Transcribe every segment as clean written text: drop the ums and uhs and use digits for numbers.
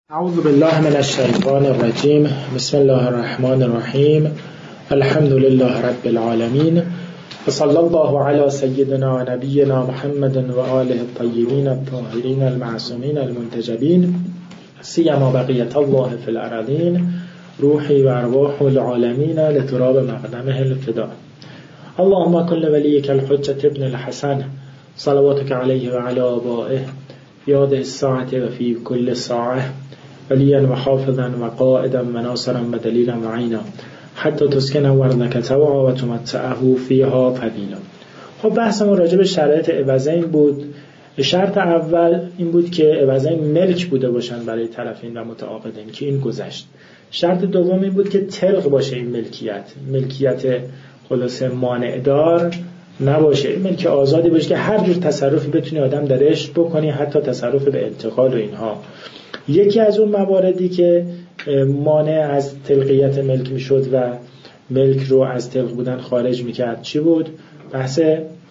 اعوذ بالله من الشیطان الرجیم. بسم الله الرحمن الرحیم. الحمد لله رب العالمین و صلی الله علی سیدنا و نبینا محمد و آله الطیبین الطاهرین المعصومین المنتجبین سیما بقیة الله فی الارضین روحی و ارواح العالمین لتراب مقدمه الفداء. اللهم کن ولیک الحجة ابن الحسن صلواتك علیه و علی آبائه فی هذه الساعة و فی کل ساعة وليا وحافظا وقائدا وناصرا ودليلا وعينا حتى تسكن ورنك توعا و تمتعه فيها فضيلا. خب بحثمون راجع به شرایط عوضین بود. شرط اول این بود که عوضین ملک بوده باشن برای طرفین و متعاقدین که این گذشت. شرط دوم این بود که طلق باشه، این ملکیت خلاصه مانع دار نباشه، این ملک آزادی باشه که هر جور تصرفی بتونی آدم درش بکنی، حتی تصرف به انتقال و اینها. یکی از اون مواردی که مانع از طلقیت ملک میشد و ملک رو از طلق بودن خارج میکرد چی بود؟ بحث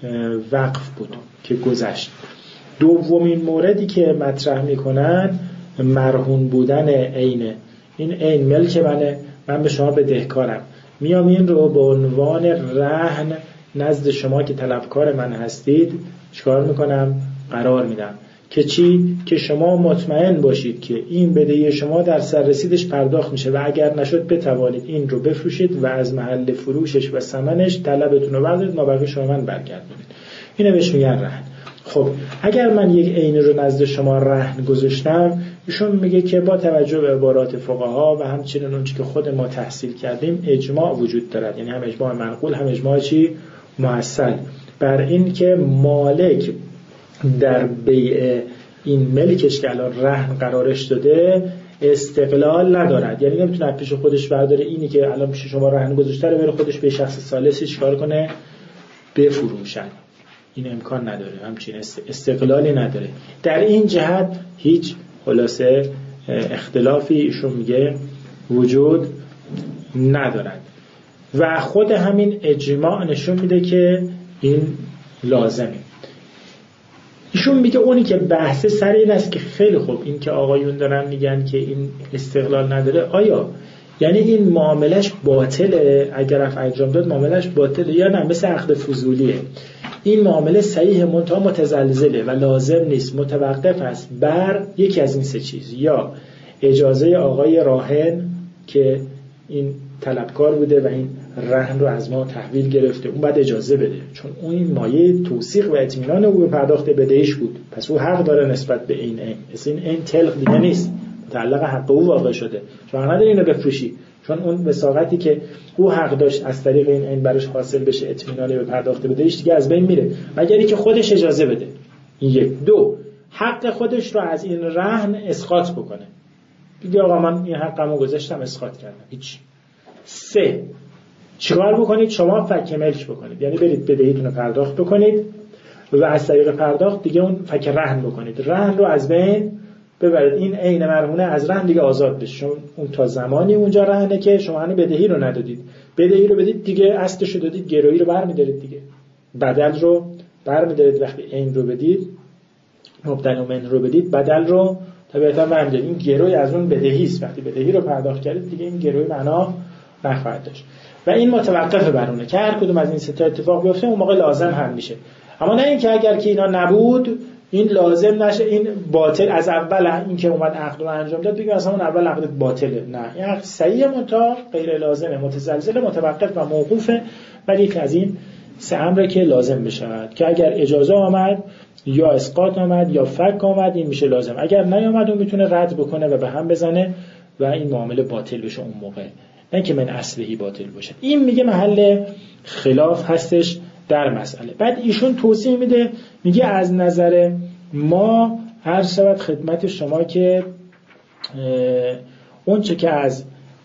وقف بود که گذشت. دومین موردی که مطرح میکنن مرهون بودن عینه. این عین ملک من به شما بدهکارم، میام این رو به عنوان رهن نزد شما که طلبکار من هستید چیکار میکنم؟ قرار میدم که چی؟ که شما مطمئن باشید که این بدهی شما در سررسیدش پرداخت میشه و اگر نشد بتوانید این رو بفروشید و از محل فروشش و ثمنش طلبتون رو بردارید، مابقی شما من برگردونید. اینو بهش میگن رهن. خب اگر من یک عین رو نزد شما رهن گذاشتم، ایشون میگه که با توجه به عبارات فقها و همچنین اون چیزی که خود ما تحصیل کردیم اجماع وجود دارد، یعنی هم اجماع منقول هم اجماع چی؟ موصل، بر این که مالک در بیع این ملکش که الان رهن قرارش داده استقلال ندارد، یعنی نمیتونه پیش خودش برداره اینی که الان پیش شما رهن گذاشته رو بره خودش به شخص ثالثی چیکار کنه؟ بفروشن. این امکان نداره، همچین استقلالی نداره. در این جهت هیچ خلاصه اختلافی ایشون میگه وجود ندارد و خود همین اجماع نشون میده که این لازمه. ایشون میگه اونی که بحث سر این است که خیلی خوب این که آقایون دارن میگن که این استقلال نداره، آیا یعنی این معاملش باطله؟ اگر رفع انجام داد معاملش باطله یا نه؟ مثل عقد فضولیه. این معامله صحیح منتها متزلزله و لازم نیست، متوقف است بر یکی از این سه چیز: یا اجازه آقای راهن که این طلبکار بوده و این رهن رو از ما تحویل گرفته، اون بعد اجازه بده، چون اون این مایه توثیق و اطمینان او به پرداخت بدهیش بود، پس او حق داره نسبت به این عین. اصلا این عین طلق دیگه نیست، متعلق حق او واقع شده، چون نداره اینو بفروشی، چون اون وثاقتی که او حق داشت از طریق این عین براش حاصل بشه اطمینانی به پرداخت بدهیش دیگه از بین میره، مگر اینکه خودش اجازه بده. این یک. دو، حق خودش رو از این رهن اسقاط بکنه، بگه آقا من این حقمو گذاشتم اسقاط کردم، هیچ. سه، چیکار بکنید؟ شما فک ملک بکنید، یعنی برید بدهیتون رو پرداخت بکنید و از طریق پرداخت دیگه اون فک رهن بکنید، رهن رو از بین ببرید، این عین مرهونه از رهن دیگه آزاد بشه، چون اون تا زمانی اونجا رهنه که شما هنوز بدهی رو ندادید، بدهی رو بدید دیگه، اصلش رو دادید، گرویی رو برمی‌دارید دیگه، بدل رو برمی‌دارید. وقتی عین رو بدید، مبدل من رو بدید، بدل رو طبیعتا برمی‌دارید. این گروی از اون بدهی است، وقتی بدهی رو پرداخت کردید دیگه این گروی معنا نخواهد داشت و این متوقف بر اونه که هر کدوم از این سه تا اتفاق بیفته اون موقع لازم هم میشه. اما نه اینکه اگر که اینا نبود این لازم نشه، این باطل از اول این که اومد عقد رو انجام داد دیگه اصلا اون اول عقدت باطله. نه، این عقد صحیح منتها غیر لازمه، متزلزل، متوقف و موقوفه، ولی یک از این سه امره که لازم بشود که اگر اجازه آمد یا اسقاط آمد یا فک آمد این میشه لازم، اگر نیامد اون میتونه رد بکنه و به هم بزنه و این معامله باطل بشه اون موقع، نه که من اصلهی باطل باشه. این میگه محل خلاف هستش در مسئله. بعد ایشون توضیح میده، میگه از نظر ما عرض شود خدمت شما که اون چه که از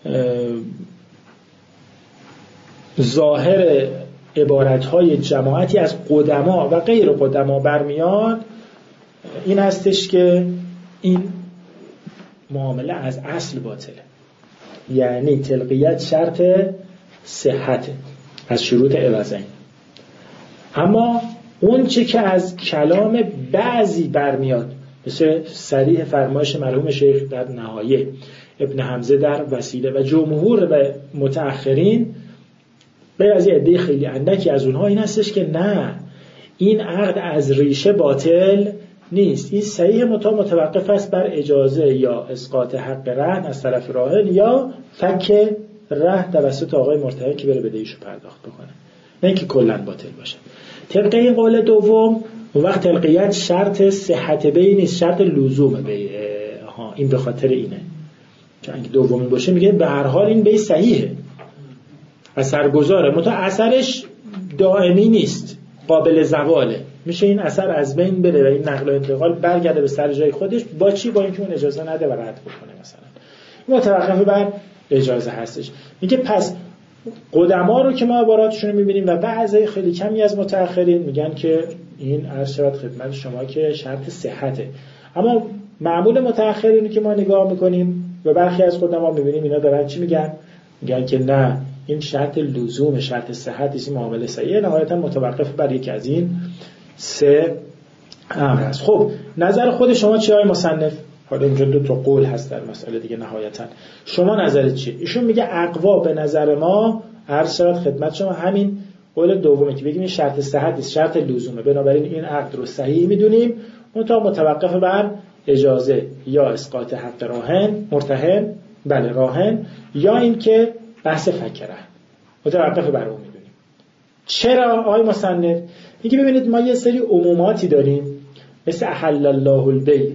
ظاهر عبارتهای جماعتی از قدما و غیر قدما برمیاد این هستش که این معامله از اصل باطله، یعنی طلقیت شرط صحت از شروط عوضین. اما اون چه که از کلام بعضی برمیاد مثل صریح فرمایش مرحوم شیخ در نهایه، ابن حمزه در وسیله و جمهور و متأخرین به از یه عده خیلی اندکی از اونها این هستش که نه، این عقد از ریشه باطل نیست، این صحیح متوقف است بر اجازه یا اسقاط حق رهن از طرف راهن یا فک رهن توسط آقای مرتهن که بره بدهیشو پرداخت بکنه، نه اینکه کلا باطل باشه. طبق این قول دوم اون وقت تلقیت شرط صحت بی نیست، شرط لزوم بی. این به خاطر اینه که اگه دومی باشه میگه به هر حال این بی صحیحه، اثرگذاره، اثرش دائمی نیست، قابل زواله، میشه این اثر از بین بره و این نقل و انتقال برگرده به سر جای خودش. با چی؟ با اینکه اون اجازه نده و رد بکنه. مثلا متوقف بر اجازه هستش. میگه پس قدما رو که ما عباراتشون رو میبینیم و بعضی خیلی کمی از متأخرین میگن که این عرض شود خدمت شما که شرط صحته، اما معمول متأخرینی که ما نگاه میکنیم و برخی از قدما میبینیم اینا دارن چی میگن؟ میگن که نه، این شرط لزوم، شرط صحت است، این معامله صحیحه، نهایتا متوقف بر یک از این سه امر است. خب نظر خود شما چیه آقای مصنف؟ حالا اینجا دو تا قول هست در مسئله دیگه، نهایتا شما نظرت چیه؟ ایشون میگه اقوا به نظر ما عرض شود خدمت شما همین قول دومه که بگیم این شرط صحت است، شرط لزومه، بنابراین این عقد رو صحیح میدونیم، متوقف بر اجازه یا اسقاط حق راهن مرتهن، بله راهن، یا این که بحث فکره متوقف بر اون میدونیم. چرا آقای مصنف؟ میگه ببینید ما یه سری عموماتی داریم مثل احل الله البیع،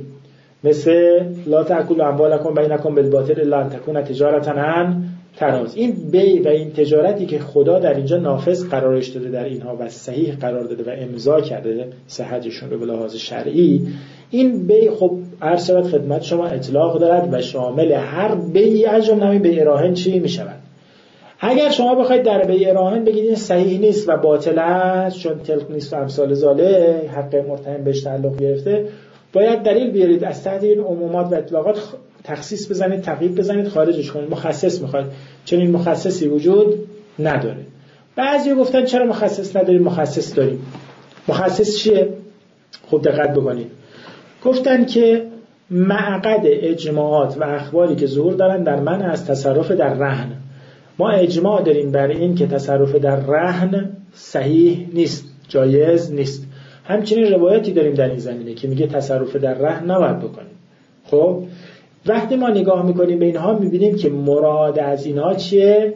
مثل لا تأکلوا اموالکم بینکم بالباطل الا ان تکون تجارة عن تراض. این بیع و این تجارتی که خدا در اینجا نافذ قرارش داده در اینها و صحیح قرار داده و امضا کرده صحتشون رو به لحاظ شرعی، این بیع خب عرض شود خدمت شما اطلاق دارد و شامل هر بیعی از جمله بیع راهن چی میشود. اگر شما بخواید در بیع راهن بگید این صحیح نیست و باطل است چون تلق نیست و امثال ذاله، حق مرتهن بهش تعلق گرفته، باید دلیل بیارید از تحت این عمومات و اطلاقات تخصیص بزنید، تقیید بزنید، خارجش کنید. مخصص میخواید، چون این مخصصی وجود نداره. بعضی گفتن چرا مخصص نداریم؟ مخصص داریم. مخصص چیه؟ خوب دقت بکنید. گفتن که معقد اجماعات و اخباری که ظهور دارن در منع از تصرف در رهن، ما اجماع داریم بر این که تصرف در رهن صحیح نیست، جایز نیست. همچنین روایتی داریم در این زمینه که میگه تصرف در رهن نباید بکنیم. خب وقتی ما نگاه میکنیم به اینها میبینیم که مراد از اینها چیه؟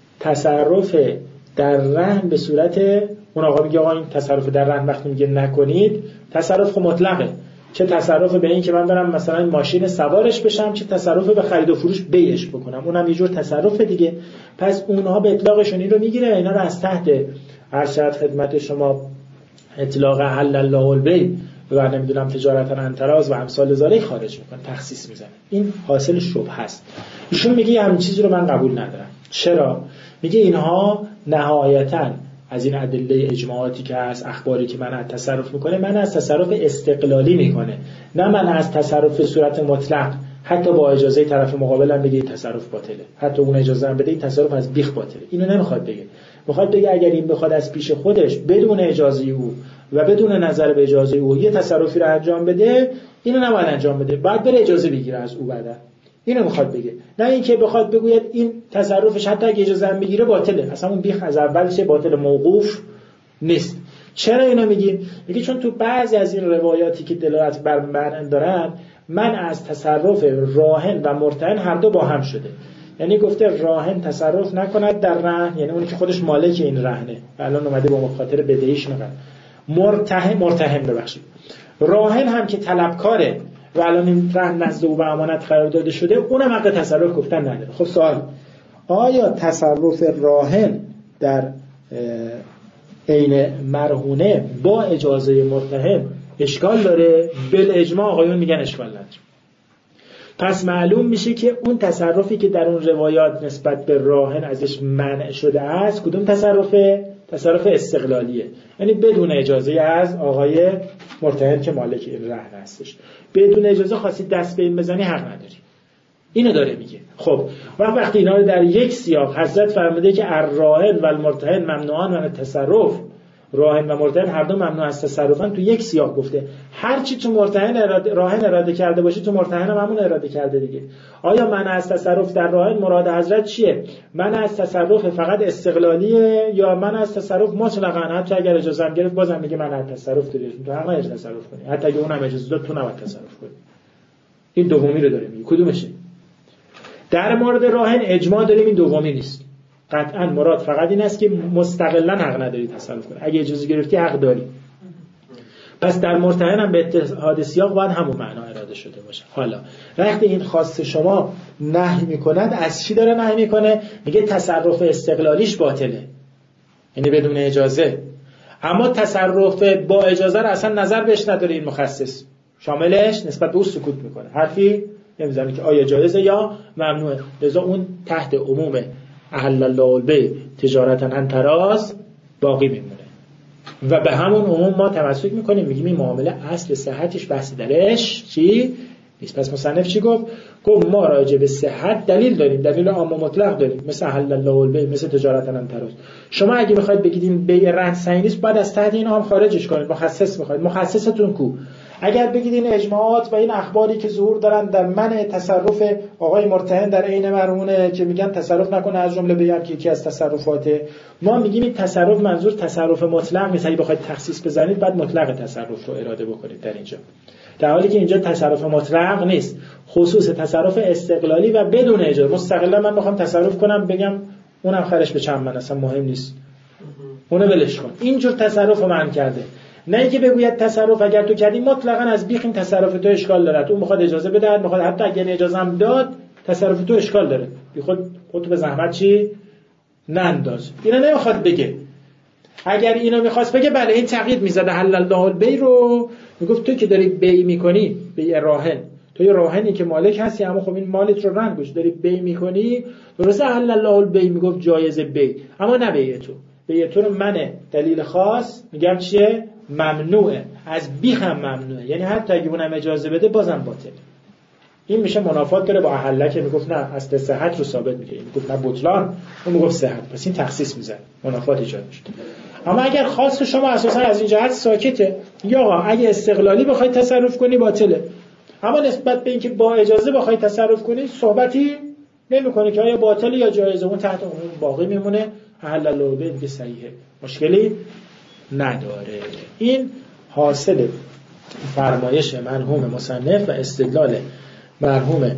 تصرف در رهن به صورت، اون آقا میگه آقا این تصرف در رهن وقتی میگه نکنید، تصرف مطلقه، چه تصرف به این که من برم مثلا ماشین سوارش بشم، چه تصرف به خرید و فروش بیعش بکنم، اونم یه جور تصرف دیگه. پس اونها به اطلاقشون این رو میگیره، اینا رو از تحت ارشد خدمت شما اطلاق حل الله البیع و نمیدونم تجارت عن تراض و امثال ذالک خارج میکنه، تخصیص میزنه. این حاصل شبهه است. ایشون میگه همین چیزی رو من قبول ندارم. چرا؟ میگه اینها نهایتاً از این ادله اجماعاتی که هست، اخباری که من از تصرف میکنه، من از تصرف استقلالی میکنه، نه من از تصرف صورت مطلق. حتی با اجازه طرف مقابل هم بگه تصرف باطله، حتی اون اجازه هم بده این تصرف از بیخ باطله. اینو نمیخواد بگه. میخواد بگه اگر این بخواد از پیش خودش بدون اجازه او و بدون نظر به اجازه او یه تصرفی رو انجام بده، اینو نباید انجام بده، باید بره اجازه بگیره از او بعدا. اینو میخواد بگه، نه اینکه بخواد بگوید این تصرفش حتی اگه اجازه هم بگیره باطله، اصلا اون بیخ از اولش باطل موقوف نیست. چرا اینو میگیم؟ میگه چون تو بعضی از این روایاتی که دلالت بر منع دارن، من از تصرف راهن و مرتهن هر دو با هم شده. یعنی گفته راهن تصرف نکند در رهن، یعنی اونی که خودش مالک این رهنه الان اومده با مخاطر بدهیش میگن، مرتهن ببخشید، راهن هم که طلبکاره و الان این رهن نزد او به امانت قرار داده شده، اونم حق تصرف گفتن نداره. خب سوال، آیا تصرف راهن در عین مرهونه با اجازه مرتهن اشکال داره؟ بالاجماع آقایون میگن اشکال نداره. پس معلوم میشه که اون تصرفی که در اون روایات نسبت به راهن ازش منع شده است کدوم تصرفه؟ تصرف استقلالیه، یعنی بدون اجازه از آقای مرتهن که مالک این رهن هستش، بدون اجازه خاصی دست به این بزنی حق نداری. اینو داره میگه. خب وقتی اینا رو در یک سیاق حضرت فرموده که الراهن و المرتهن ممنوعان من التصرف راهن و مرتهن هر دو ممنوع از تصرفن تو یک سیاق گفته. هر چی تو راهن اراده کرده باشه تو مرتهن هم همون اراده کرده دیگه. آیا منع از تصرف در راهن مراد حضرت چیه؟ منع از تصرف فقط استقلالیه یا منع از تصرف مطلقاً؟ حتی اگر اجازه هم گرفت بازم میگه منع از تصرف داری، تو حق نداری تصرف کنی، حتی اگه اونم اجازه داد تو نباید تصرف کنی. این دومی رو داره میگه. کدومشه؟ در مورد راهن اجماع داریم این دومی نیست. قطعا مراد فقط این است که مستقلا حق نداری تصرف کنی، اگه اجازه گرفتی حق داری. پس در مرتهن هم به اتحاد سیاق باید همون معنا اراده شده باشه. حالا وقتی این خاص شما نهی میکند، از چی داره نهی میکنه؟ میگه تصرف استقلالیش باطله، یعنی بدون اجازه. اما تصرف با اجازه رو اصلا نظر بهش نداره این مخصص، شاملش نسبت به او سکوت میکنه، حرفی نمیزنه که آیا جایزه یا ممنوعه. لذا اون تحت عموم احل الله البیع تجارتا عن تراض باقی میمونه و به همون عموم ما تمسک میکنیم، میگیم این معامله اصل صحتش بحث درش چی نیست. پس مصنف چی گفت؟ گفت ما راجع به صحت دلیل داریم، دلیل عام و مطلق داریم، مثل احل الله البیع، مثل تجارتا عن تراض. شما اگه میخواید بگید این بیع رهن صحیح نیست، بعد از تحت این عام خارجش کنید. مخصص میخواید، مخصصتون کو؟ اگر بگید این اجماعات و این اخباری که ظهور دارن در منع تصرف آقای مرتهن در عین مرهونه که میگن تصرف نکنه، از جمله بیان که یکی از تصرفاته، ما میگیم این تصرف منظور تصرف مطلق نیست. اگه بخواید تخصیص بزنید بعد مطلق تصرف رو اراده بکنید در اینجا، در حالی که اینجا تصرف مطلق نیست، خصوص تصرف استقلالی و بدون اجازه. مستقلا من میخوام تصرف کنم بگم اونم خرج به چند من، اصلا مهم نیست، اونو ولش کن. اینجور تصرف من کرده. نه اینکه بگوید تصرف اگر تو کردی مطلقاً از بیخ این تصرف تو اشکال داره، تو میخواد اجازه بده، میخواد حتی اگر اجازه هم داد تصرف تو اشکال داره، بی خودت به زحمت چی ننداز. اینا نمیخواد بگه. اگر اینو میخواست بگه بله این تقیید میزده حلل الله البیع رو، میگفت تو که داری بیع میکنی، بیع راهن، تو یه راهنی که مالک هستی اما خب این مالت رو رهن گوش داری بیع میکنی، درسته حلل الله البیع میگفت جایز بیع، اما نه بیع تو. بیع تو رو من دلیل خاص میگم چیه؟ ممنوعه، از بیخ هم ممنوعه، یعنی حتی اگه اونم اجازه بده بازم باطله. این میشه منافات داره با احله که میگفت نه اصل صحت رو ثابت میگه، این میگفت نه بطلان، اون میگفت صحت، پس این تخصیص میزنه، منافات ایجاد میشه. اما اگر خواست شما اساسا از این جهت ساکته، یا اگه استقلالی بخوای تصرف کنی باطله، اما نسبت به اینکه با اجازه بخوای تصرف کنی صحبتی نمیکنه که آیا باطله یا جایزه، اون تحت عموم باقی میمونه. احل الله البیع میگه صحیحه، مشکلی نداره. این حاصل فرمایش مرحوم مصنف و استدلال مرحوم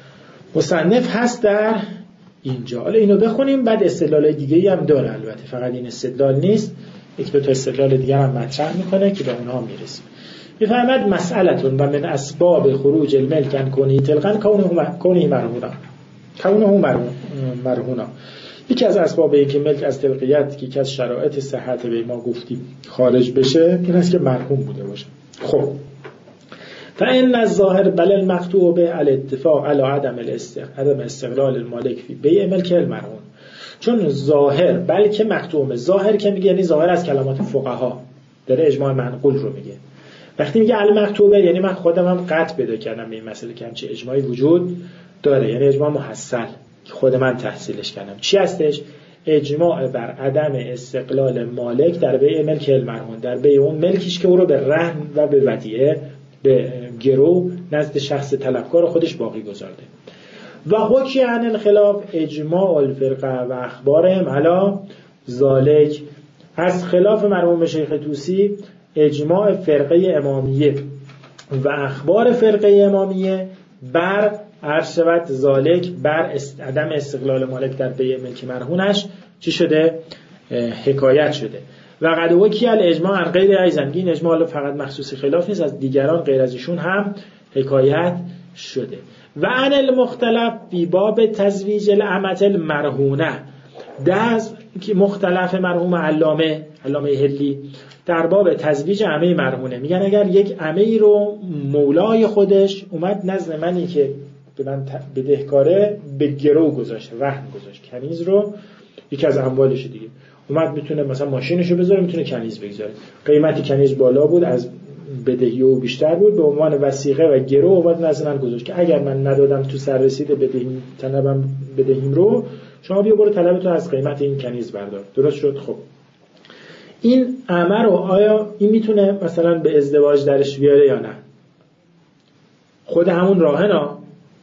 مصنف هست در اینجا. حالا اینو بخونیم بعد استدلال دیگه‌ای هم داره، البته فقط این استدلال نیست، یک دو تا استدلال دیگه هم مطرح میکنه که به اونها میرسیم. میفهمد مسئلتون و من اسباب خروج الملک ان کنی تلقن کونه مرهونا. یکی از اسباب این که ملک از تلقیت که یکی از شرایط صحت به ما گفتیم خارج بشه این است که مرحوم بوده باشه. خب فإن الظاهر بل المقطوع به الاتفاق على عدم استقلال المالک فی بیع ملک المرهون. چون ظاهر بلکه مقطوع، ظاهر که میگه یعنی ظاهر از کلمات فقها داره اجماع منقول رو میگه. وقتی میگه المقطوع یعنی من خودم هم قطع پیدا کردم به این مسئله که همچین اجماعی وجود داره، یعنی اجماع محصل که خود من تحصیلش کردم. چی هستش؟ اجماع بر عدم استقلال مالک در بیع ملک المرهون، در بیع اون ملکیش که او رو به رهن و به ودیعه به گرو نزد شخص طلبکار خودش باقی گذارده. و حکی عن الخلاف اجماع الفرقه و اخبارهم علی ذالک. از خلاف مرحوم شیخ طوسی اجماع فرقه امامیه و اخبار فرقه امامیه بر عرشبت ذالک، بر عدم استقلال مالک در بیع ملک مرهونش چی شده؟ حکایت شده. و قد وکی الاجماع عن غیر ایضا، این اجماع فقط مخصوص خلاف نیست، از دیگران غیر از ایشون هم حکایت شده. و عن المختلف فی باب تزویج الامة المرهونه، دست که مختلف مرحوم علامه هلی در باب تزویج عمه مرهونه میگن اگر یک عمه رو مولای خودش اومد نزد منی که به من بدهکاره به گرو گذاشت، رهن گذاشت، کنیز رو یکی از اموالش دیگه اومد، میتونه مثلا ماشینشو بذاره، میتونه کنیز بگذاره، قیمتی کنیز بالا بود، از بدهی او بیشتر بود، به عنوان وثیقه و گرو اومد نزد من گذاشت که اگر من ندادم تو سر رسید بدهیم رو، شما بیا برو طلبتو از قیمت این کنیز بردار. درست شد؟ خب این امر رو آیا این میتونه مثلا به ازدواج درش بیاره یا نه؟ خود همون راهنا،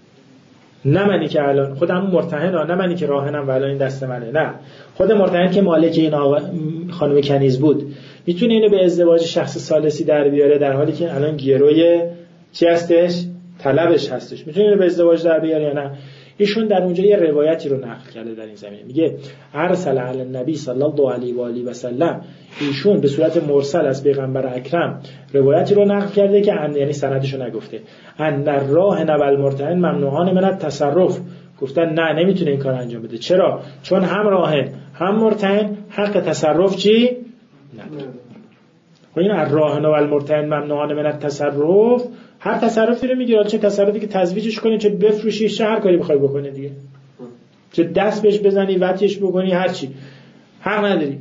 نه منی که الان خود همون مرتهنا، نه منی که راهنم و الان این دست منه، نه خود مرتهن که مالک این خانم کنیز بود میتونه اینو به ازدواج شخص ثالثی در بیاره در حالی که الان گروی چی هستش؟ طلبش هستش. میتونه اینو به ازدواج در بیاره یا نه؟ ایشون در اونجا یه روایتی رو نقل کرده در این زمینه، میگه ارسل علی النبی صلی الله علیه و آله و سلم، ایشون به صورت مرسل از پیغمبر اکرم روایتی رو نقل کرده که یعنی سندش رو نگفته، ان الراهن و المرتهن ممنوعان من التصرف، گفتن نه نمیتونه این کار انجام بده. چرا؟ چون هم راهن هم مرتهن حق تصرف چی نداره. و این الراهن و المرتهن ممنوعان من التصرف، هر تصرفی رو میگیره، چه تصرفی که تزویجش کنی، چه بفروشیش، چه هر کاری بخوای بکنه دیگه، چه دست بهش بزنی، وطیش بکنی، هر چی، حق نداری.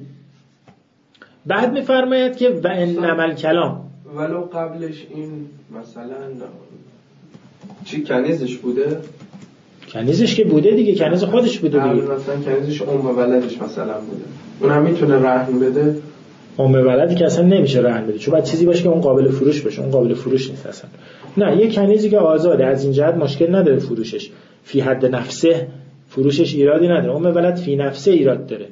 بعد میفرماید که و انما الکلام، ولو قبلش این مثلا چی کنیزش بوده؟ کنیزش که بوده دیگه، کنیز خودش بوده دیگه، مثلا کنیزش ولدش مثلا بوده، اون هم میتونه رهن بده؟ ولدی که اصلا نمیشه رهن بده، چون باید چیزی باشه که اون قابل فروش باشه، اون قابل فروش نیست اصلا. نه، یه کنیزی که آزاده از این جهت مشکل نداره فروشش، فی حد نفسه فروشش ایرادی نداره، ولد فی نفسه ایراد داره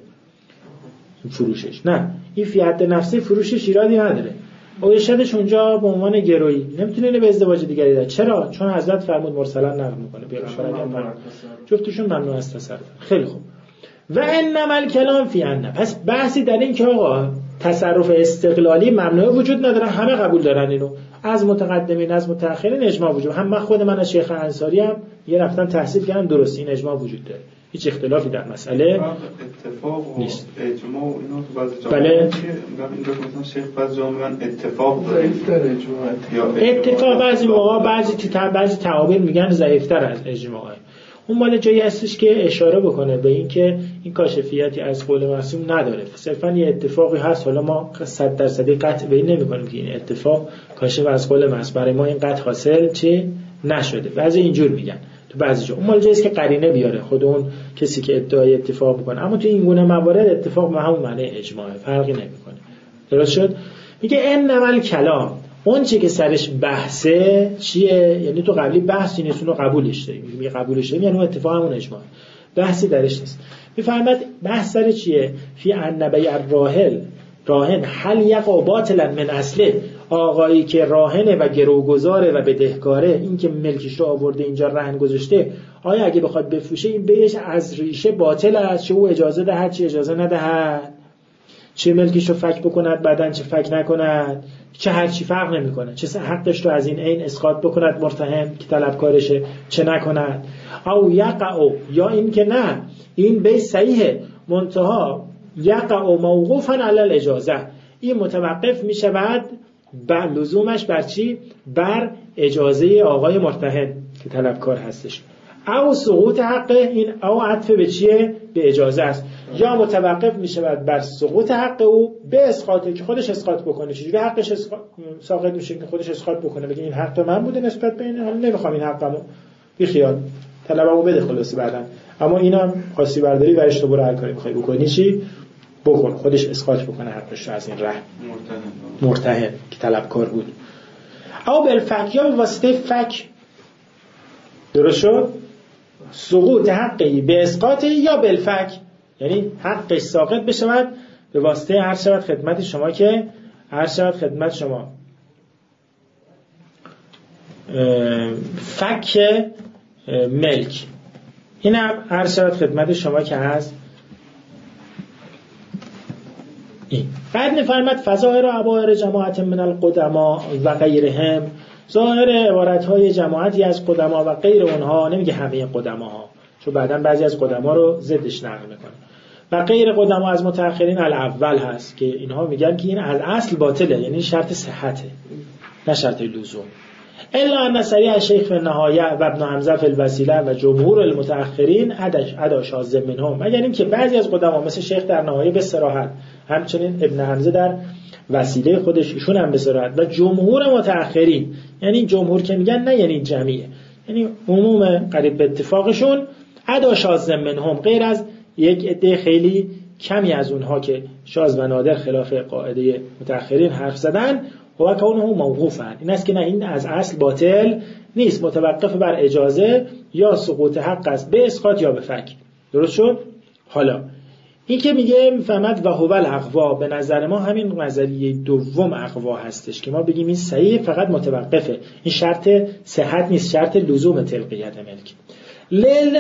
فروشش، نه این فی حد نفسه فروشش ایرادی نداره. ارشدش اونجا به عنوان گرویی نمیتونه اینو به ازدواج دیگری ده. چرا؟ چون حضرت فرمود مرسلا نقل میکنه پیغمبر جفتشون ممنوع است تصرف. خیلی خوب. و انما الکلام فی ان، پس بحثی در این که آقا تصرف استقلالی ممنوع وجود نداره، همه قبول دارن اینو، از متقدمین از متأخرین اجماع وجود، هم خود من از شیخ انصاری هم یه رفتن تحصیل کردم، درست این اجماع وجود داره، هیچ اختلافی در مسئله اتفاق و نیست. اجماع و اینا تو بعضی جامعه بله اینجا مثلا شیخ بعضی جامعه من اتفاق ضعیف‌تر اجماع، اتفاق بعضی موقع بعضی تعابیر میگن ضعیف‌تر از اجماع. اون مال جایی هستش که اشاره بکنه به این که این کاشفیتی از قول معصوم نداره، صرفا یه اتفاقی هست، حالا ما 100% قطع به این نمی‌کنیم که این اتفاق کاشف از قول معصوم، برای ما این قطع حاصل چه نشده، بعضی اینجور میگن تو بعضی جا. اون مال جایی است که قرینه بیاره خود اون کسی که ادعای اتفاق میکنه، اما تو این گونه موارد اتفاق به همون معنی اجماعه، فرقی نمیکنه. درست شد؟ میگه انما الکلام، اون چه که سرش بحثه چیه؟ یعنی تو قبلی بحثی نیست، اونو قبولش داری، میگه قبولش داری، یعنی اون اتفاق همون اجماع، بحثی درش نیست. میفهمد بحث سر چیه؟ فی النبی راهن هل یقع باطلا من اصله، آقایی که راهنه و گروگذاره و بدهکاره، این که ملکش رو آورده اینجا رهن گذاشته، آیا اگه بخواد بفروشه این بیش از ریشه باطل است، چه او اجازه دهد چه اجازه ندهد، چه ملکش رو فک بکند بعدن چه فک نکند، چه هر چی فرق نمیکنه، چه حقش رو از این عین اسقاط بکند مرتهن که طلبکارشه چه نکند، او یقع، یا این که نه این بی صحیحه منتها یقع موقوفا علی الاجازه، این متوقف میشود بر لزومش بر چی؟ بر اجازه آقای مرتهن که طلبکار هستش، او سقوط حقه، این او عطف به چیه؟ به اجازه است، یا متوقف میشود بر سقوط حق او به اسقاطه که خودش اسقاط بکنه. چجوری حقش ساقط میشه که خودش اسقاط بکنه، بگه این حق من بوده نسبت به این، حالا نمیخوام این حقمو، بی خیال طلبمو بده خلاصی بعدن، اما اینم خاصی برداری و اشتباه هر کاری میخوای بکنی چی بکن، خودش اسقاط بکنه حقش رو از این ره مرتهن که طلبکار بود. او بالفک، یا به واسطه فک. درست شد؟ سقوط حقی به اسقاط یا بالفک، یعنی حقش ساقط بشود به واسطه عرض شود خدمت شما که عرض شود خدمت شما فک ملک، این هم عرض شود خدمت شما که هست این. بعد می‌فرماید فظاهر و عبائر جماعت من القدما و غیرهم، ظاهر عبارت‌های جماعتی از قدما و غیر اونها، نمیگه همه قدماها چون بعداً بعضی از قدما رو ضدش نقل میکنه، و غیر قدما از متأخرین الاول هست که اینها میگن که این از اصل باطله، یعنی شرط صحته نه شرط لزوم. الا ان صریح شیخ فی النهایه و ابن حمزه فی الوسیله و جمهور المتأخرین ادا شاذ منهم، مگر اینکه بعضی از قدما مثل شیخ در نهایه به صراحت، همچنین ابن حمزه در وسیله خودش ایشون هم به صراحت، و جمهور متأخرین، یعنی جمهور که میگن نه یعنی جمعیه، یعنی عموم قریب به اتفاقشون ادا شاذ منهم، غیر از یک عده خیلی کمی از اونها که شاذ و نادر خلاف قاعده متأخرین حرف زدن و کونه موقوفن، این است که نه، این از اصل باطل نیست، متوقف بر اجازه یا سقوط حق است به اسقاط یا به فک. درست شد؟ حالا این که میگه فهمد و هو الاقوا، به نظر ما همین نظریه دوم اقوا هستش که ما بگیم این صحیح، فقط متوقفه، این شرط صحت نیست، شرط لزوم تلقیت ملک. لیل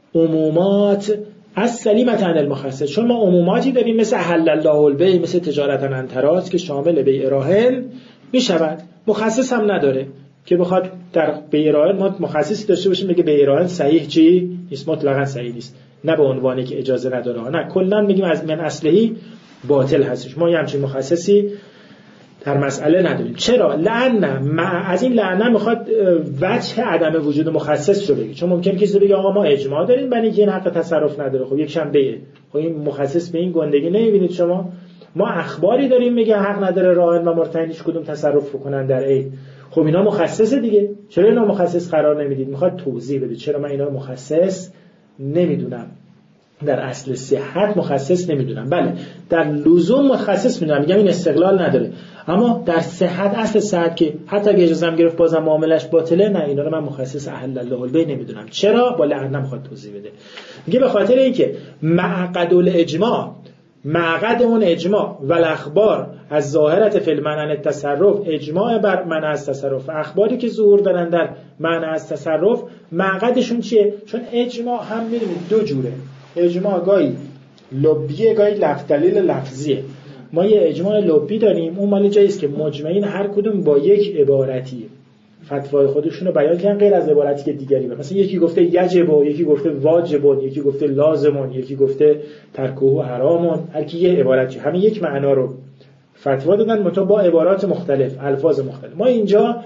عمومات از سلیمت عن المخصص، چون ما عموماتی داریم مثل حل الله البیع، مثل تجارت انتراز که شامل بیع راهن میشود، مخصص هم نداره که بخواد در بیع راهن ما مخصصی داشته باشیم بگه بیع راهن صحیح چی نیست، مطلقاً صحیح نیست، نه به عنوانی که اجازه نداره، نه کلا میگیم از من اصلهی باطل هستش. ما همچین مخصصی در مسئله نداریم. چرا؟ لعنه از این لعنه میخواد وجه عدم وجود مخصص رو بگه، چون ممکنه کسی بگه آقا ما اجماع داریم برای اینکه این حق تصرف نداره، خب یکشم بیه، خب این مخصص به این گندگی نمیبینید شما؟ ما اخباری داریم میگه حق نداره راهن و مرتهن هیچ کدوم تصرف بکنن در عید، خب اینا مخصصه دیگه، چرا اینا مخصص قرار نمیدید؟ میخواد توضیح بده چرا من اینا رو مخصص نمیدونم، در اصل صحت مخصص نمیدونم، بله در لزوم مخصص میدونم، میگم این استقلال نداره، اما در صحت، اصل صحت که حتی اگه اجازه هم گرفت بازم معاملش باطله، نه اینا رو من مخصص احل الله البیع نمیدونم. چرا؟ با لعنه میخواد توضیح بده، میگه به خاطر اینکه معقد الاجماع، معقد اون اجماع و الاخبار از ظاهرت فی المنع التصرف، اجماع بر منع از تصرف، اخباری که ظهور دارن در منع از تصرف معقدشون چیه؟ چون اجماع هم میدونید دو جوره، اجماع گاهی لبیه گاهی دلیل لفظیه. ما یه اجماع لبی داریم، اون مال جایی است که مجمعین هر کدوم با یک عبارتی فتوای خودشونو بیان کردن غیر از عبارتی که دیگری بود، مثلا یکی گفته یجب، یکی گفته واجب، یکی گفته لازم، یکی گفته ترکه حرام، هر کی یه عبارتی، همین یک معنا رو فتوا دادن متأ با عبارات مختلف، الفاظ مختلف. ما اینجا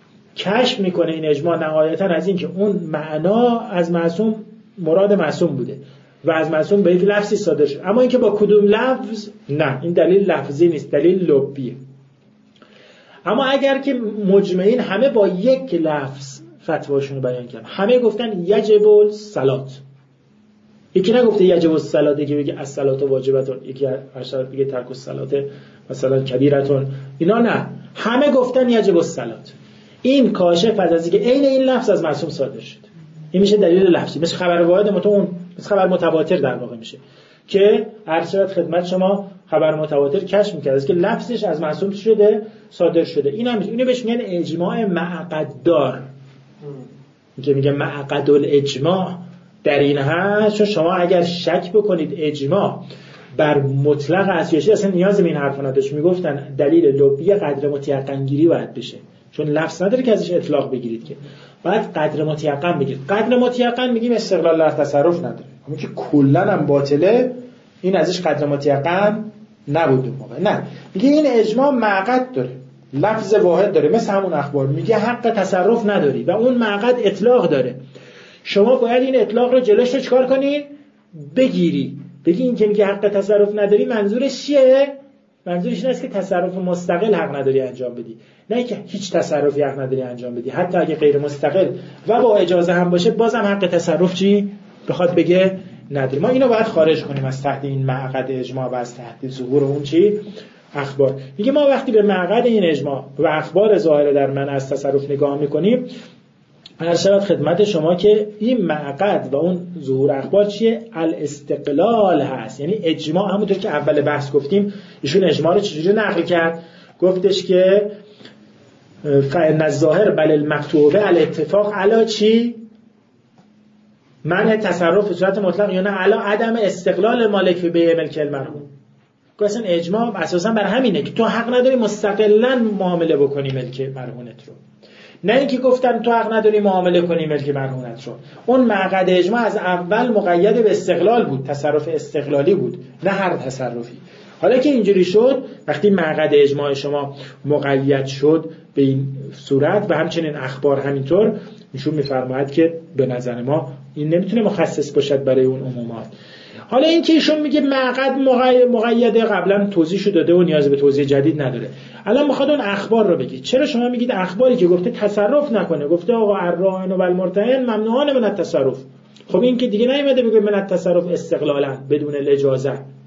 کشف میکنه این اجماع نهایتا از این که اون معنا از معصوم مراد معصوم بوده و از معصوم به یک لفظی صادر شد، اما اینکه با کدوم لفظ، نه، این دلیل لفظی نیست، دلیل لبیه. اما اگر که مجمعین همه با یک لفظ فتواشون رو بیان کردن، همه گفتن یجب الصلات، یکی نگفته یجب الصلات که بگه الصلات واجبتون، یکی اشاره بگه ترک الصلات مثلا کبیرتون، اینا نه، همه گفتن یجب الصلات. این کاشف از اینکه عین این لفظ از معصوم صادر شد، این میشه دلیل لفظی، مثل خبر واحد متون، مثل خبر متواتر در واقع میشه که ارشد خدمت شما خبر متواتر کشف می‌کرد که لفظش از معصوم شده صادر شده. این هم اینو بهش میگن اجماع معقد دار، که میگه معقد الاجماع در این هست، چون شما اگر شک بکنید اجماع بر مطلق اصلیش اصلا نیاز به این حرفا نداشت، میگفتن دلیل لبی قدر متیقن گیری باید بشه، چون لفظ نداره که ازش اطلاق بگیرید، که باید قدر متیقن بگیرید. قدر متیقن میگیم استقلال در تصرف نداره، اما که کلا هم باطله، این ازش قدر متیقن نبود اون موقع. نه، میگه این اجماع معقد داره، لفظ واحد داره، مثل همون اخبار میگه حق تصرف نداری و اون معقد اطلاق داره، شما باید این اطلاق رو جلوش رو چکار کنی؟ بگیری، بگی این که میگه حق تصرف نداری منظورش چیه؟ منظورش این است که تصرف مستقل حق نداری انجام بدی، نه که هیچ تصرفی حق نداری انجام بدی، حتی اگه غیر مستقل و با اجازه هم باشه بازم حق تصرف چی بخواد بگه نداری. ما اینو باید خارج کنیم از تحت این معقد اجماع و از تحت ظهور اون چی اخبار. میگه ما وقتی به معقد این اجماع و اخبار ظاهره در منع از تصرف نگاه میکنیم، هر شود خدمت شما که این معقد و اون ظهور اخبار چیه؟ الاستقلال هست. یعنی اجماع همونطور که اول بحث گفتیم، ایشون اجماع رو چجوری نقل کرد؟ گفتش که فإن الظاهر بل المقطوع الاتفاق علی چی؟ منع تصرف به صورت مطلق، یا نه علی عدم استقلال مالک به ملک المرهون. اصلا اجماع اساسا بر همینه که تو حق نداری مستقلا معامله بکنی ملک مرهونت رو، نه اینکه گفتن تو حق نداری معامله کنی ملک مرهونت رو. اون معقد اجماع از اول مقید به استقلال بود، تصرف استقلالی بود، نه هر تصرفی. حالا که اینجوری شد، وقتی معقد اجماع شما مقید شد به این صورت و همچنین اخبار همینطور، ایشون میفرماید که به نظر ما این نمیتونه مخصص باشد برای اون عمومات. حالا این که ایشون میگه معقد مقیده، قبلا توضیح داده و نیاز به توضیح جدید نداره. الان میخواد اون اخبار رو بگید. چرا شما میگید اخباری که گفته تصرف نکنه، گفته آقا الراهن و المرتهن ممنوعان من التصرف، خب این که دیگه نیومده بگه من التصرف استقلالا بدون الاجازه،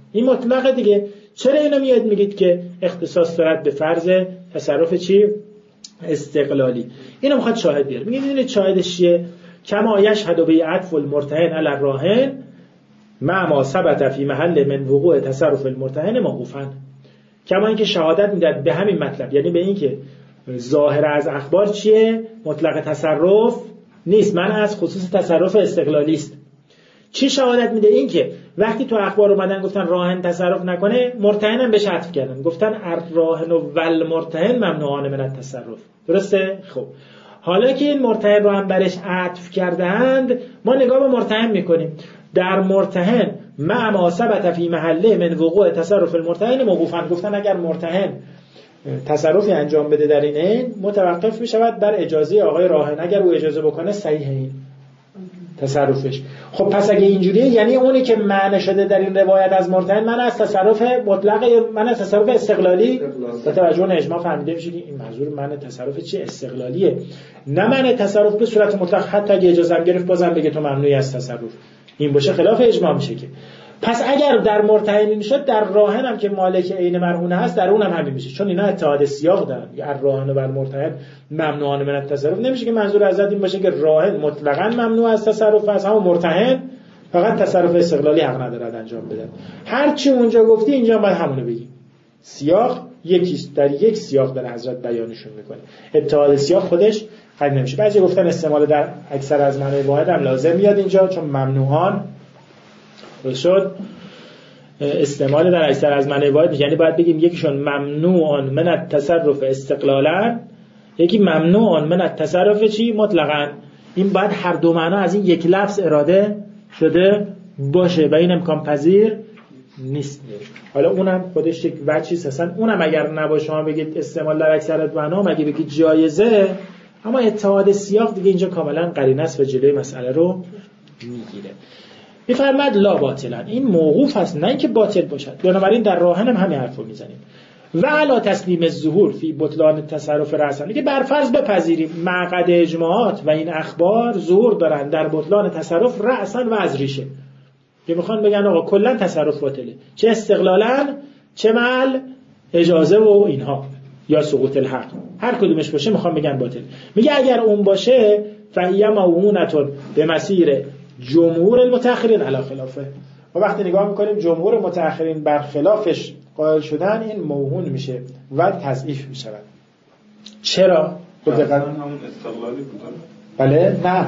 این مطلقه دیگه. چرا اینو میاد میگید که اختصاص دارد به فرض تصرف چی؟ استقلالی. اینو میخواد شاهد بیاره. میگه میدونید شاهدش چیه؟ کما یشهد به عطف المرتهن علی الراهن مع ما ثبت فی محل من وقوع تصرف المرتهن موقوفا. کما اینکه شهادت میداد به همین مطلب، یعنی به این که ظاهر از اخبار چیه؟ مطلق تصرف نیست، من از خصوص تصرف استقلالی است. چی شهادت میده؟ این که وقتی تو اخبار اومدن گفتن راهن تصرف نکنه، مرتهن هم بهش عطف کردن، گفتن الراهن و المرتهن ممنوعان من التصرف. درسته؟ خب حالا که این مرتهن رو هم برش عطف کردند، ما نگاه به مرتهن میکنیم. در مرتهن مع ما ثبت فی محله من وقوع تصرف المرتهن موقوفا. گفتن اگر مرتهن تصرفی انجام بده در این متوقف میشود بر اجازه آقای راهن، اگر او اجازه بکنه صحیح این تصرفش. خب پس اگه اینجوریه یعنی اونی که معنی شده در این روایت از مرتهن من از تصرف مطلق یا من از تصرف استقلالی، با توجه به اجماع فهمیده میشه که این منظور معنی تصرف چی؟ استقلالیه، نه معنی تصرف به صورت مطلق. حتی اگه اجازه هم گرفت بازم بگه تو ممنوعی از تصرف، این باشه خلاف اجماع میشه که. پس اگر در مرتهن این شد، در راهن هم که مالک عین مرهونه هست در اون هم همین میشه، چون اینا اتحاد سیاق دارن. یا راهن و مرتهن ممنوعان من التصرف، نمیشه که منظور ازت این باشه که راهن مطلقاً ممنوع از تصرف است، اما مرتهن فقط تصرف استقلالی حق نداره انجام بده. هر چی اونجا گفتی اینجا باید همونو بگی. سیاق یکیست، در یک سیاق در حضرت بیانشون میکنه. اتحاد سیاق خودش قید نمیشه. بعضی گفتن استعمال در اکثر از معنای واحد هم لازم میاد اینجا، چون ممنوعان شد استعمال در اکثر از معنای واحد، یعنی باید بگیم یکیشون ممنوعان من التصرف استقلالا، یکی ممنوعان من التصرف چی؟ مطلقاً. این باید هر دو معنا از این یک لفظ اراده شده باشه و این امکان پذیر نیست. حالا اونم خودش یک وجهی اصلا اونم اگر نباشه شما بگید استعمال در اکثر معنا، مگه بگید جایزه، اما اتحاد سیاق دیگه اینجا کاملا قرینه است و جلوی مسئله رو میگیره. میفرماد لا باطلا، این موقوف است نه اینکه باطل باشد. بنابراین در راهن هم همین حرفو میزنیم. و علا تسلیم الظهور فی بطلان تصرف رأسا، که برفرض بپذیریم معقد اجماعات و این اخبار ظهور دارن در بطلان تصرف رأسا و از ریشه، که میخوان بگن آقا کلا تصرف باطله، چه استقلالا چه مال اجازه و اینها یا سقوط الحق، هر کدومش باشه میخوان بگن باطل. میگه اگر اون باشه فهی موهونتون به مسیر جمهور المتأخرین علی خلافه. و وقتی نگاه میکنیم جمهور متأخرین بر خلافش قائل شدن، این موهون میشه و تضعیف میشود. چرا؟ همون استقلالی بود. بله نه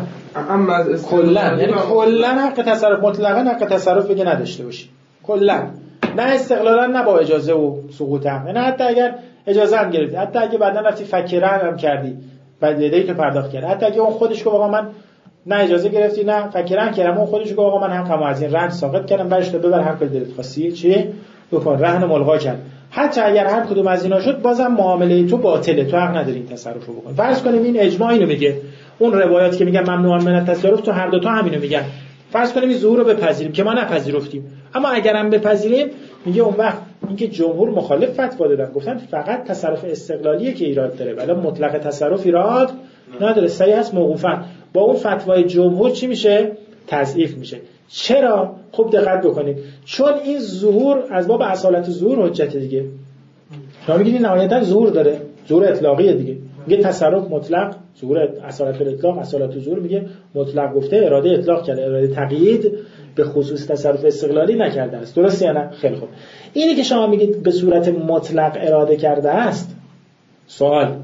کلا، یعنی کلا حق تصرف مطلقا حق تصرف بگه نداشته باشی کلا، نه استقلالا نه با اجازه و سقوط هم، نه حتی اگر اجازه هم گرفتی، حتی اگه بعدا رفتی فکران هم کردی بعد دیدی تو پرداخت کرد، حتی اگه اون خودش که آقا من نه اجازه گرفتی نه فکران کردم، اون خودش که آقا من حقم از این رهن ساقط کردم، برش تو ببر هر کاری دلت خواستی چی بکن، رهن ملغا کرد. حتی اگر هر کدوم از اینا شد بازم معامله تو باطله، تو حق نداری این تصرف رو بکن. فرض کنیم این اجماع اینو میگه، اون روایاتی که میگن ممنوع من التصرف تو هر دو تا همینو میگن. فرض کنیم این ظهور رو بپذیریم که ما نپذیرفتیم، اما اگرم بپذیریم میگه اون وقت اینکه جمهور مخالف فتوا دادن، گفتن فقط تصرف استقلالیه که ایراد داره، ولی مطلق تصرف ایراد نداره، صحیح است موقوفا. با اون فتوای جمهور چی میشه؟ تضعیف میشه. چرا؟ خوب دقت بکنید، چون این ظهور از باب اصالت ظهور حجت دیگه. شما میگید نهایتا ظهور داره، ظهور اطلاقیه دیگه. میگه تصرف مطلق، ظهور اصالت الاطلاق، اصالت ظهور میگه مطلق گفته، اراده اطلاق کرده، اراده تقیید به خصوص تصرف استقلالی نکرده است. درسته یا نه؟ خیلی خوب. اینی که شما میگید به صورت مطلق اراده کرده است، سوال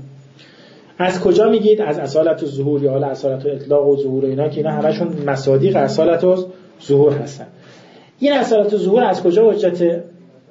از کجا میگید؟ از اصالت ظهور یا حالا اصالت اطلاق و ظهور اینا، که اینا همشون مصادیق اصالت ظهور هستن. این اصالت ظهور از کجا حجت؟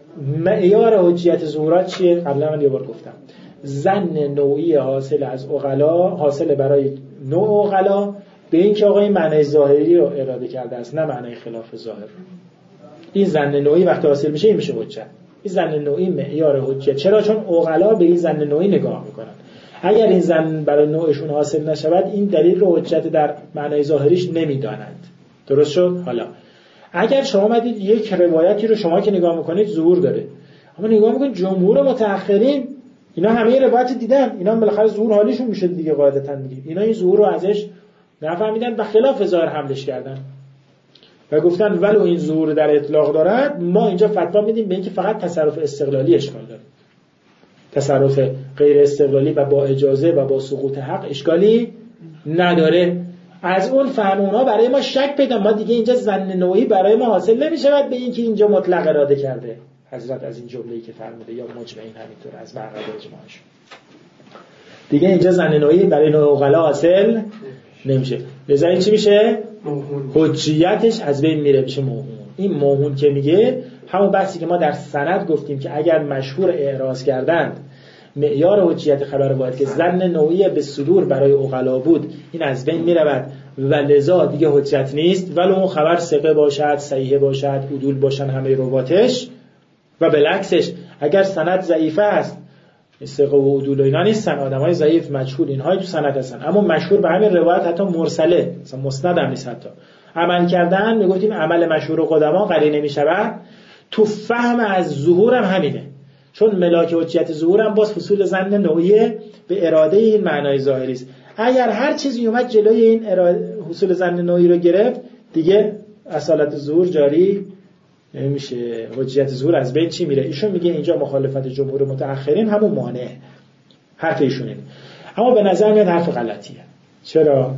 معیار حجیت ظهورات چیه؟ قبلا من یه بار گفتم، ظن نوعی حاصل از عقلا، حاصل برای نوع عقلا به این که آقا این معنی ظاهری رو اراده کرده است نه معنی خلاف ظاهر. این ظن نوعی وقتی حاصل میشه این میشه حجت. این ظن نوعی معیار حجت. چرا؟ چون عقلا به این ظن نوعی نگاه میکنن. اگر این ظن برای نوعشون حاصل نشود این دلیل رو حجت در معنی ظاهریش نمیدانند. درست شد؟ حالا اگر شما اومدید یک روایتی رو شما که نگاه میکنید ظهور داره، اما نگاه میکنید جمهور متأخرین اینا همه روایت دیدن، اینا بالاخره ظهور حالیشون میشه دیگه، قاعدتاً دیگه اینا این ظهور رو ازش نفهمیدن و خلاف ظاهر حملش کردن. و گفتن ولو این ظهور در اطلاق دارد، ما اینجا فتوا میدیم به اینکه فقط تصرف استقلالی اشکال داره. تصرف غیر استقلالی و با اجازه و با سقوط حق اشکالی نداره. از اون فهم اونا برای ما شک پیدا، ما دیگه اینجا ظن نوعی برای ما حاصل نمیشه به اینکه اینجا مطلق اراده کرده حضرت از این جمله‌ای که فرموده یا مجمعین همینطور از بقیه اجماعش. دیگه اینجا ظن نوعی برای نوع عقلا حاصل نمیشه. لذا این چی میشه؟ حجیتش از بین میره، میشه موهون. این موهون که میگه همون بحثی که ما در سند گفتیم که اگر مشهور اعراض کردند معیار حجیت خبر واحد که ظن نوعی به صدور برای عقلا بود، این از بین میرود و لذا دیگه حجت نیست، ولو اون خبر ثقه باشد، صحیح باشد، عدول باشن همه رواتش. و بالعکسش اگر سند ضعیف است، ثقه و عدول و اینا نیستن، آدمای ضعیف مجهول اینهای تو سند هستن، اما مشهور به همین روایت حتی مرسله، مثلا مسند هم نیست، حتی عمل کردن میگفتیم عمل مشهور قدما قرینه میشود. تو فهم از ظهور هم همینه، چون ملاک حجیت ظهور هم باز حصول ظن نوعی به اراده این معنای ظاهری است. اگر هر چیزی اومد جلوی این حصول ظن نوعی رو گرفت، دیگه اصالت ظهور جاری نمیشه، حجیت ظهور از بین چی میره. ایشون میگه اینجا مخالفت جمهور متأخرین همون مانعه، حرف ایشونه. اما به نظر میاد حرف غلطیه. چرا؟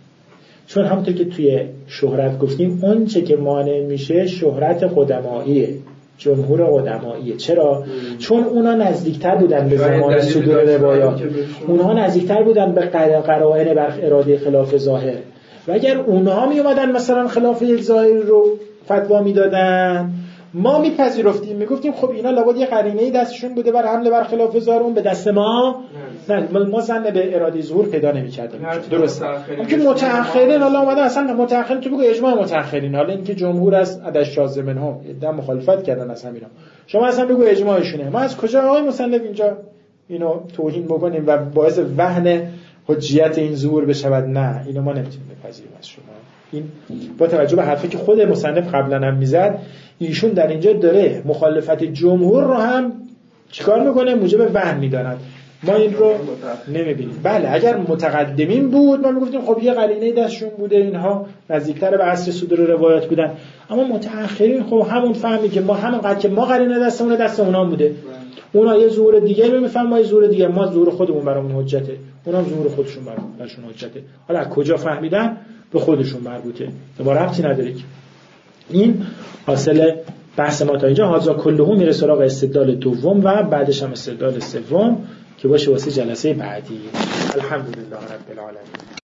چون همونطور که توی شهرت گفتیم اون چه که مانع میشه شهرت قدماییه، جمهور قدماییه. چرا؟ چون اونا نزدیکتر بودن به زمان صدور روایات، اونها نزدیکتر بودن به قرائن بر اراده خلاف ظاهر. و اگر اونها می اومدن مثلا خلاف یک ظاهر رو فتوا میدادن، ما میپذیرفتیم، میگفتیم خب اینا لابد یه قرینه‌ای دستشون بوده بر حمله بر خلاف ظاهر، اون به دست ما نه، ما ظن به اراده ظهور پیدا نمی‌کردیم. درست. که متأخرین حالا اومدن، اصلا متأخرین تو بگو اجماع متأخرین، حالا اینکه جمهور از عدش شاذ منهم ادعا مخالفت کردن از همینا، شما اصلا بگو اجماعشونه. ما از کجا آقای مصنف اینجا اینو توهین بکنیم و باعث وهن حجیت این ظهور بشود؟ نه، اینو ما نمیتونیم بپذیریم از شما. این با توجه به حرفی که خود مصنف قبلا هم میزد، ایشون در اینجا داره مخالفت جمهور رو هم چیکار میکنه؟ موجب وهم میداند. ما این رو نمیبینیم. بله اگر متقدمین بود ما میگفتیم خب یه قرینه دستشون بوده، اینها نزدیکتر به عصر صدور روایات بودن. اما متأخرین خب همون فهمی که ما همونقدر که ما قرینه دستمون دست اونا بوده، اونا یه ظهور دیگه رو میفهمن، ما یه ظهور دیگه، ما ظهور خودمون برامون حجته، اونا ظهور خودشون براشون حجته. حالا کجا فهمیدن به خودشون مربوطه، ما ربطی نداره. این حاصل بحث ما تا اینجا. هازا کلهو میره سراغ استدلال دوم و بعدش هم استدلال سوم که باشه واسه جلسه بعدی. الحمدلله رب العالمین.